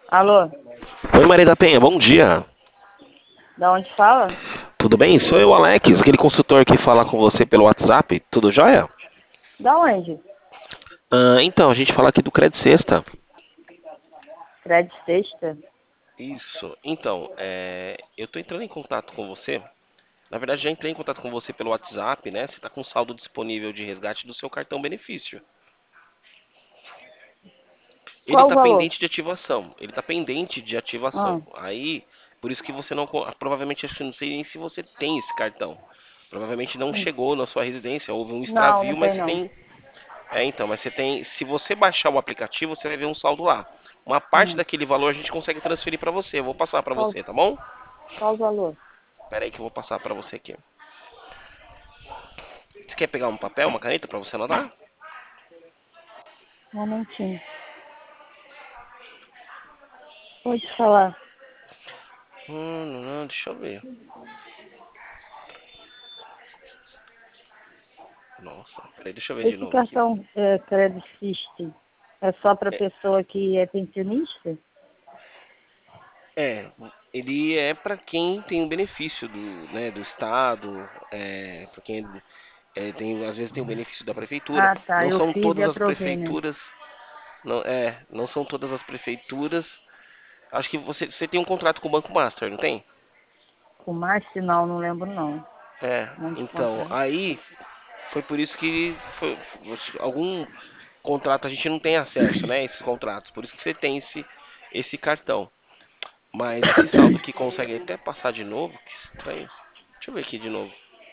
Alô, Oi, Maria da Penha, bom dia. da onde fala? Tudo bem? Sou eu, Alex, aquele consultor que fala com você pelo WhatsApp. Tudo jóia? Da onde? Então, a gente fala aqui do Credit Sexta. Fred Sexta? Isso. Então, eu estou entrando em contato com você. Na verdade, já entrei em contato com você pelo WhatsApp, né? Você está com saldo disponível de resgate do seu cartão benefício. Ele Qual o está valor? pendente de ativação. Ele está pendente de Ah, ativação. Aí, por isso que você não. Provavelmente, acho que não sei nem se você tem esse cartão. Provavelmente não hum. chegou na sua residência, houve um Não, não extravio, mas tem você não. tem. Então, mas você tem. Se você baixar o aplicativo, você vai ver um saldo lá. Uma parte Hum. daquele valor a gente consegue transferir para você. Eu vou passar para Qual, você, tá bom? qual o valor? Espera aí que eu vou passar para você aqui. Você quer pegar um papel, uma caneta para você anotar? Um momentinho. Pode falar. Deixa eu ver. Nossa, peraí, deixa eu ver de Esse novo aqui. cartão Credit System é só para pessoa que é pensionista? É, ele é para quem tem o benefício do Estado, para quem tem, às vezes tem o benefício da prefeitura. Ah, tá. Não Eu são fiz e todas as aprovei, né? prefeituras, não são todas as prefeituras. Acho que você tem um contrato com o Banco Master, não tem? Com mais sinal, não lembro não. Não te Então, contar. aí foi por isso que algum contrato a gente não tem acesso, né, a esses contratos. Por isso que você tem esse cartão. Mas esse saldo que consegue até passar de novo, que estranho. Deixa eu ver aqui de novo.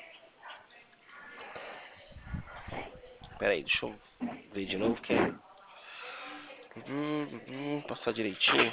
Pera aí, deixa eu ver de novo que é. Passar direitinho.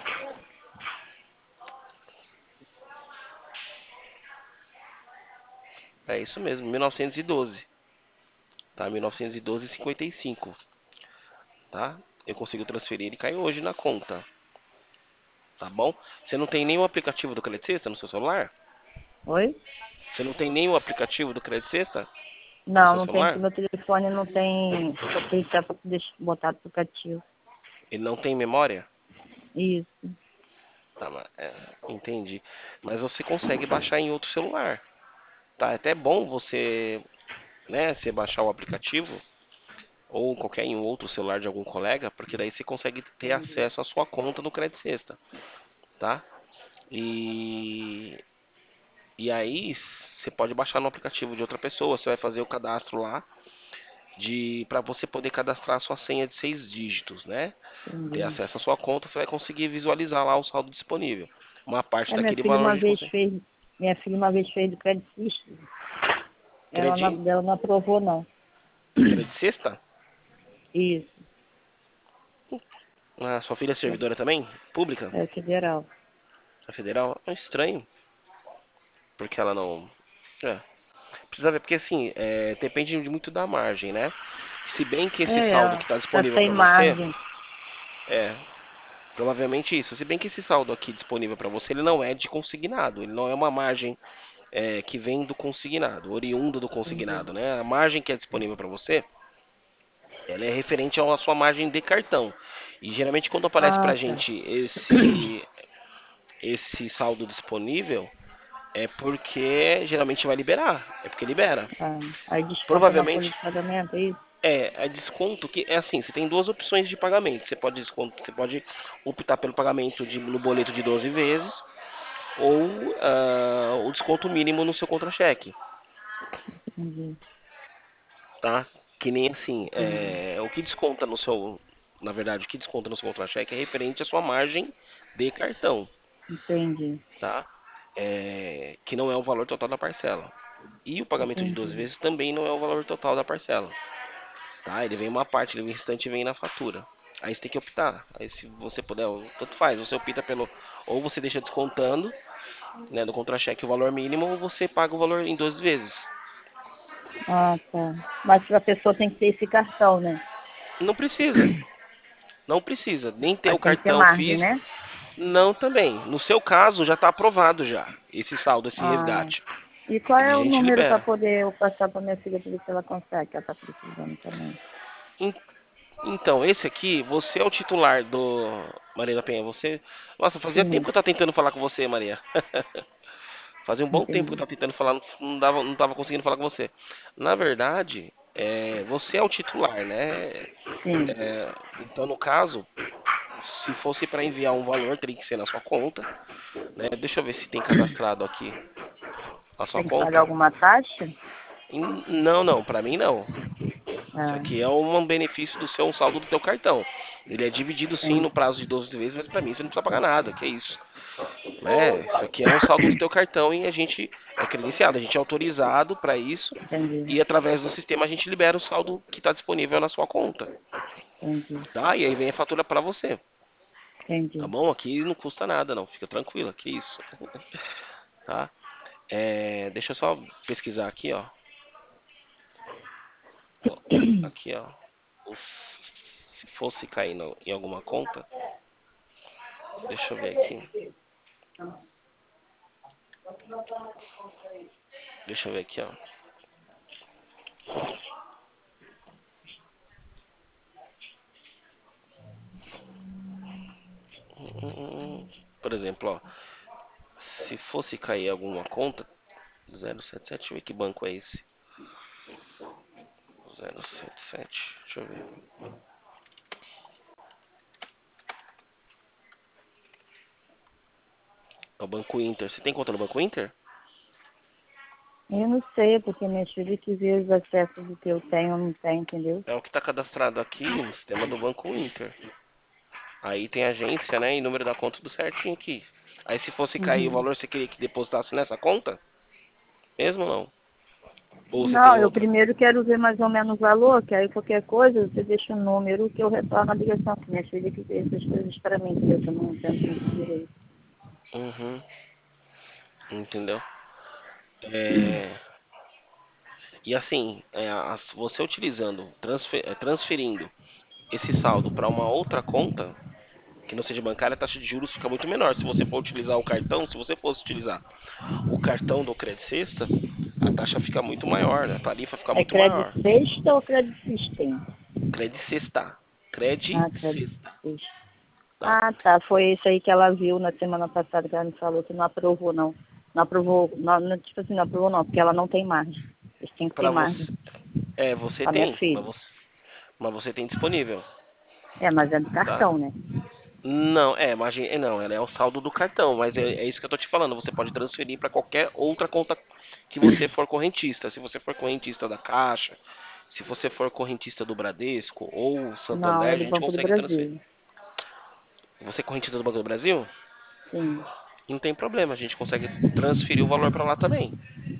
É isso mesmo, 1912. Tá? 1912,55. Tá? Eu consigo transferir, ele cai hoje na conta. Tá bom? Você não tem nenhum aplicativo do Credit Sexta no seu celular? Oi? Você não tem nenhum aplicativo do Credit Sexta no Não, seu não tem, porque celular? meu telefone não tem potencial para botar aplicativo. Ele não tem memória? Isso. Tá, entendi. Mas você consegue baixar em outro celular. Tá? É até bom você baixar o aplicativo ou qualquer em outro celular de algum colega, porque daí você consegue ter acesso à sua conta no Credit Sexta, tá? E, e aí você pode baixar no aplicativo de outra pessoa, você vai fazer o cadastro lá de para você poder cadastrar a sua senha de 6 dígitos, né? Ter Entendi. acesso à sua conta, você vai conseguir visualizar lá o saldo disponível. Uma parte É, minha daquele filha valor a uma gente vez consegue. fez, minha filha uma vez fez do Credit System. Credit, Ela não aprovou não. Credit Sexta? Isso, A sua filha é servidora também? Pública? é federal. A federal? É estranho, porque ela não. É. Precisa ver, porque assim, depende muito da margem, né? Se bem que esse É, saldo que ela está tá disponível sem para você, margem. é provavelmente isso. Se bem que esse saldo aqui disponível para você, ele não é de consignado, ele não é uma margem que vem do consignado, oriundo do Entendi. consignado, né? A margem que é disponível para você, ela é referente à sua margem de cartão. E geralmente quando aparece para Ah, a tá. gente esse saldo disponível, é porque geralmente vai liberar, é porque libera. Ah, aí desconta na folha Provavelmente de pagamento, é isso? é desconto que é assim, você tem duas opções de pagamento. Você pode optar pelo pagamento no boleto de 12 vezes ou o desconto mínimo no seu contra-cheque, Entendi, tá? Que nem assim, entendi, o que desconta no seu, na verdade, o que desconta no seu contra-cheque é referente à sua margem de cartão, entendi, tá? Que não é o valor total da parcela. E o pagamento de 12 entendi. vezes também não é o valor total da parcela. Tá? Ele vem uma parte, o restante vem na fatura. Aí você tem que optar. Aí se você puder, tanto faz, você opta pelo. Ou você deixa descontando, né, do contra-cheque o valor mínimo, ou você paga o valor em 12 vezes. Ah, tá. Mas a pessoa tem que ter esse cartão, né? Não precisa. Não precisa. Nem ter o Mas tem que ter cartão margem, físico. né? Não também. No seu caso, já está aprovado já. Esse saldo, esse Ah, resgate. e qual Ele é a o gente número para libera. poder eu passar para minha filha para ver se ela consegue, que ela está precisando também? Então, esse aqui, você é o titular do... Maria da Penha, você... Nossa, fazia tempo Sim, que eu tava tentando falar com você, Maria. Fazia um bom tempo que eu entendi. tava tentando falar, não tava conseguindo falar com você. Na verdade, você é o titular, né? Sim, Então, no caso, se fosse para enviar um valor, teria que ser na sua conta, né? Deixa eu ver se tem cadastrado aqui a sua tem que pagar conta. alguma taxa? Não, não, para mim não. Isso Ah, aqui é um benefício do seu saldo do teu cartão. Ele é dividido sim sim, no prazo de 12 vezes, mas para mim você não precisa pagar nada, que é isso. Né? Isso aqui é um saldo do teu cartão e a gente é credenciado, a gente é autorizado para isso entendi, e através do sistema a gente libera o saldo que está disponível na sua conta, entendi, tá? E aí vem a fatura para você, tá entendi. bom? Aqui não custa nada, não, fica tranquilo, que isso, tá? Deixa eu só pesquisar aqui, ó. Ó, aqui, ó. Se fosse cair em alguma conta, deixa eu ver aqui. Deixa eu ver aqui, ó. Por exemplo, ó, se fosse cair alguma conta, 077, deixa eu ver que banco é esse. 077, deixa eu ver. É o Banco Inter. Você tem conta no Banco Inter? Eu não sei, porque minhas filhas que vê os acessos do que eu tenho ou não tenho, entendeu? É o que está cadastrado aqui no sistema do Banco Inter. Aí tem agência, né, e número da conta tudo certinho aqui. Aí se fosse cair o Uhum. valor, você queria que depositasse nessa conta? Mesmo ou não? Ou você Não, tem eu outra? primeiro quero ver mais ou menos o valor, que aí qualquer coisa você deixa o número que eu retorno a ligação, que minha filha que vê essas coisas para mim, entendeu? Que eu não entendo muito direito. Uhum, entendeu? É, e assim, você utilizando, transferindo esse saldo para uma outra conta, que não seja bancária, a taxa de juros fica muito menor. Se você for utilizar o cartão, se você fosse utilizar o cartão do Credit Sexta, a taxa fica muito maior, né? A tarifa fica É muito Credit maior. Sexta ou Credit System? Credit Sexta. Credit Ah, Credit Sexta, Sexta. tá? Ah, tá. Foi isso aí que ela viu na semana passada, que ela me falou que não aprovou, não. Não aprovou, tipo assim, não aprovou não, porque ela não tem margem. Eles têm que ter Para margem. você, você A minha tem, filha. mas você tem disponível, É, mas é do tá? cartão, né? Não, não, ela é o saldo do cartão, mas é isso que eu tô te falando. Você pode transferir para qualquer outra conta que você for correntista. Se você for correntista da Caixa, se você for correntista do Bradesco ou Não, Santander, é a do gente Banco do consegue transferir. Brasil. Você é correntista do Banco do Brasil? Sim. Não tem problema, a gente consegue transferir o valor para lá também.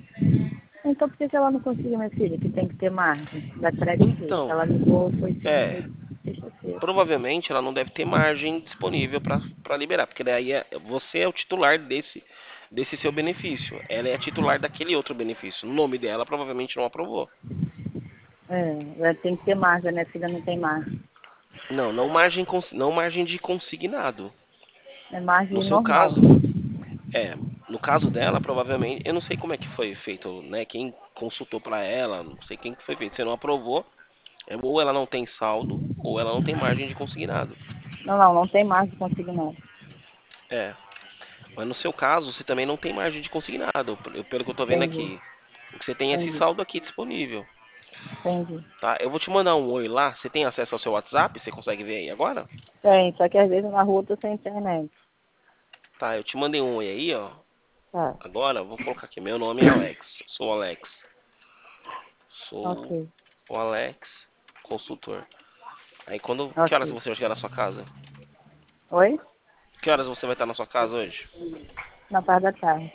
Então por que que ela não conseguiu, minha filha? Que tem que ter margem da Credit Sexta. Então, Ela ligou, foi é, sexta-feira. provavelmente ela não deve ter margem disponível para liberar, porque daí você é o titular desse seu benefício. Ela é a titular daquele outro benefício. O nome dela provavelmente não aprovou. É, ela tem que ter margem, a minha filha não tem margem. Não, não margem de consignado. É No margem seu normal. caso, é, no caso dela, provavelmente, eu não sei como é que foi feito, né? Quem consultou para ela, não sei quem que foi feito. Você não aprovou, ou ela não tem saldo, ou ela não tem margem de consignado. Não, não, não tem margem consignado. É, mas no seu caso, você também não tem margem de consignado, pelo que eu tô vendo Entendi, aqui. Você tem esse entendi, saldo aqui disponível, entendi. tá? Eu vou te mandar um oi lá. Você tem acesso ao seu WhatsApp? Você consegue ver aí agora? Tem, só que às vezes na rua eu tô sem internet. Tá, eu te mandei um oi aí, ó. Tá, Agora, eu vou colocar aqui. Meu nome é Alex. Sou o Alex. Sou ok, o Alex, consultor. Aí que horas ok. você vai chegar na sua casa? Oi? Que horas você vai estar na sua casa hoje? Na parte da tarde.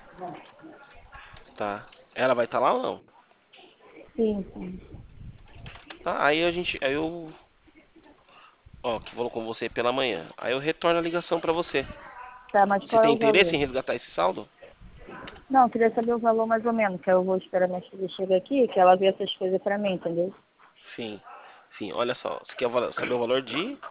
Tá. Ela vai estar lá ou não? Sim, sim. Tá, aí eu, ó, que vou com você pela manhã. Aí eu retorno a ligação pra você. Tá, mas Você qual é tem o interesse valor? em resgatar esse saldo? Não, eu queria saber o valor mais ou menos, que eu vou esperar minha filha chegar aqui, que ela vê essas coisas pra mim, entendeu? Sim. Sim, olha só. Você quer saber o valor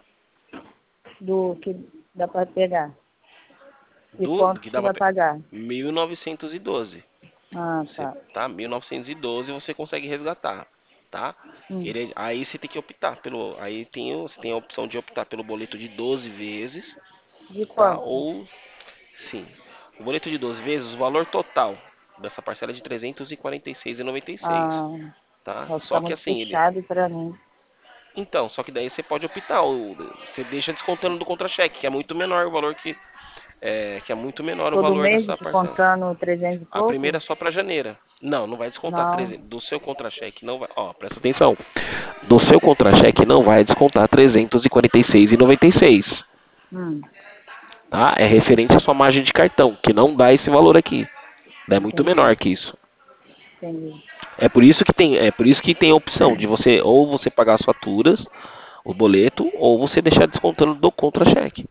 Do que dá pra pegar. E do quanto que que dá pra vai pegar? pagar? 1912. Ah, Você tá. tá 1912 você consegue resgatar. tá? Hum. Aí você tem que optar pelo, você tem a opção de optar pelo boleto de 12 vezes, De tá? quanto? Ou, sim, o boleto de 12 vezes, o valor total dessa parcela é de 346,96, Ah, tá? vai Só ficar que muito assim, puxado para mim. então, só que daí você pode optar, você deixa descontando do contra-cheque, que é muito menor o valor que é muito menor o Todo valor mês dessa parcela. descontando 300 e A primeira pouco? é só para janeiro. Não, não vai descontar Não. 300 do seu contra-cheque, não vai. Ó, presta atenção. Do seu contra-cheque não vai descontar 346,96, Hum, tá? É referente à sua margem de cartão, que não dá esse valor aqui. É muito entendi, menor que isso. entendi. É por isso que tem a opção de você ou você pagar as faturas, o boleto, ou você deixar descontando do contra-cheque.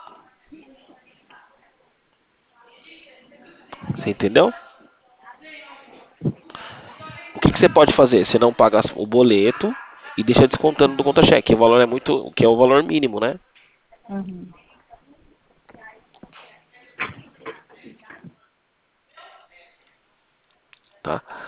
Você entendeu? O que você pode fazer? Você não paga o boleto e deixa descontando do Uhum. contra-cheque. O valor é muito, que é o valor mínimo, né? Uhum. Tá?